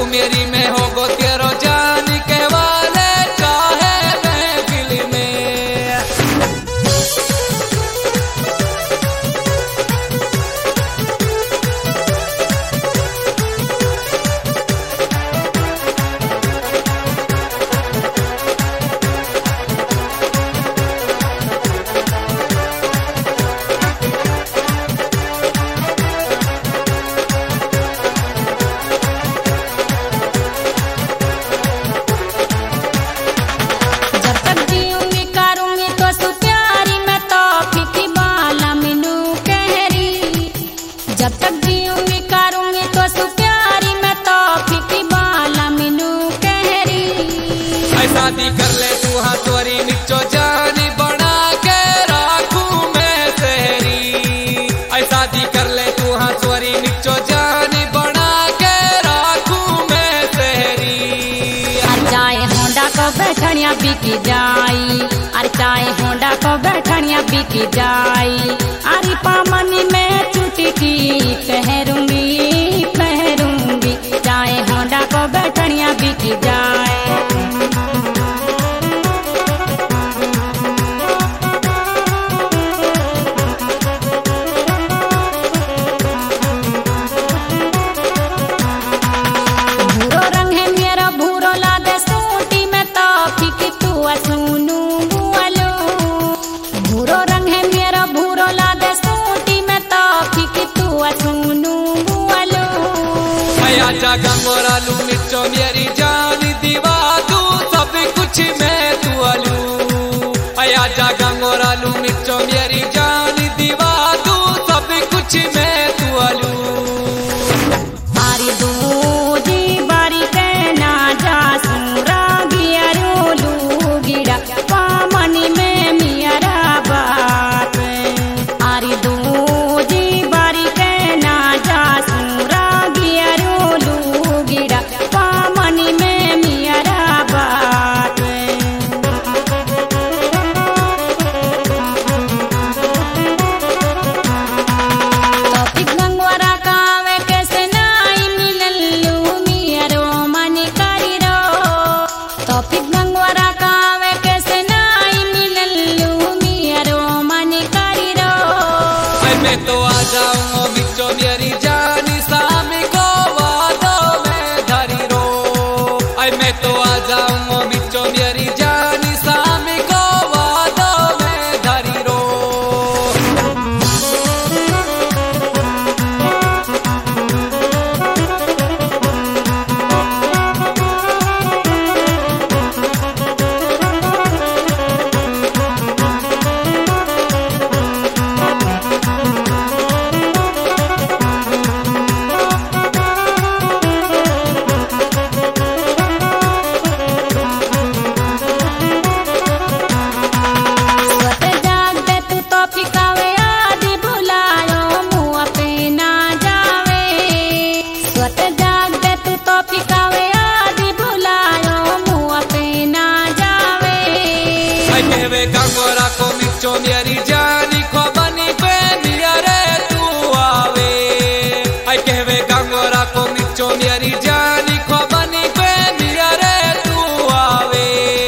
मेरी में हो गो तेरो जान के वाले चाहे महफिल में। जब तक जीऊंगी करूंगी तो सु प्यारी मैं तो फिकी बाला मिनू कहरी। शादी कर ले तू हाँ तोरी निचो जानी बना के राखूं मैं सहरी। शादी कर ले तू हाँ तोरी निचो जानी बना के राखूं मैं सहरी। अरे चाहे होंडा को बैठनिया बिकी जाई, अरे चाहे होंडा को बैठनिया बिकी जाई। अरे पामनी में चुटकी पहरूंगी पहरूंगी, चाहे होंडा को बैठनिया बिकी जाए। भूरो रंग है मेरा भूरो ला दे सूटी में तो फिकी तू सुनू बुआलो। भूरो रंग है मेरा भूरो ला दे सूटी में तो फिकी तू सुनू बुआलो। आजा गंगोरा लू मिर्चो मेरी जान दीवा तू सब कुछ मैं तू अलू। आजा गंगोरा लू मिर्चो मेरी जान दीवा तू सब कुछ मैं तू अलू। आरी दूजी बारी कहना जा सूरा गियरो लू गिड़ा पामनी में मियारा बात। आरी दूजी बारी कहना जा सूरा गियरो लू गिड़ा पामनी में मियारा बात। तोपिक गंगवारा कावे कैसे नाई मिलल्लू मियरो मन करी रो। तोपिक गंगवारा कावे कैसे नाई मिलल्लू मियरो मन करी रो। मैं तो आ जाऊंगा बिचो मेरी जानी सामी को वादों में धरी रो। मैं तो आ जाऊंगा बिचो मेरी जानी सामी को वादों में धरी रो। स्वत जाग दे तू तो फिकावे आदि भुलायो मुँह पे ना जावे। स्वत जाग दे तू तो फिकावे आदि भुलायो मुँह पे ना जावे। कहवे गंगोरा को मिर्चो मेरी जानी को बनी पे रे तू आवे। कहवे गंगोरा को मिर्चो मेरी जानी को बनी पे रे तू आवे।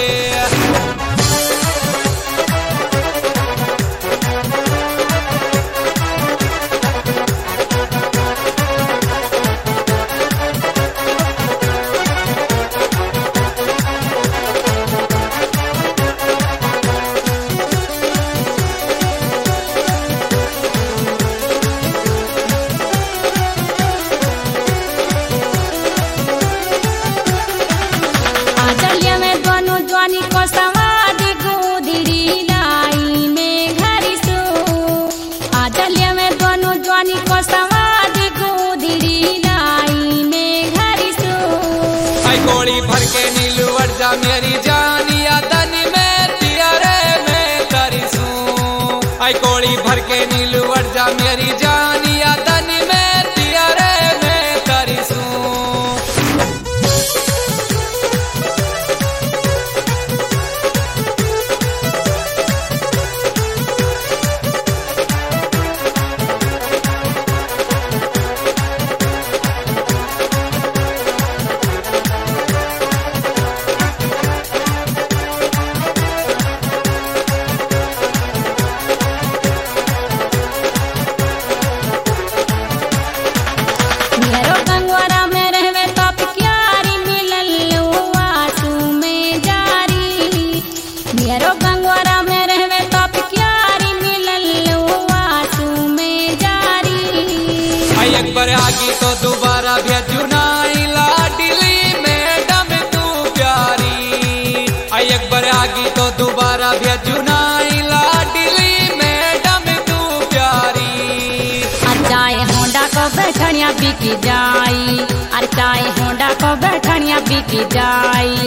आचल्य में दोनों ज्वानी को सवादी गोदड़ी लाई में घरी सो। आचल्य में दोनों ज्वानी को सवादी गोदड़ी लाई में घरी सो। गोली भर के नीलू वर्जा मेरी जानी अदन में तियारे में करिसूं। गोली भर के नीलू वर्जा मेरी जानी अदन में तियारे में करिसूं। बैठनिया बिक जाई, अरे चाहे होंडा को बैठनिया बिक जाई।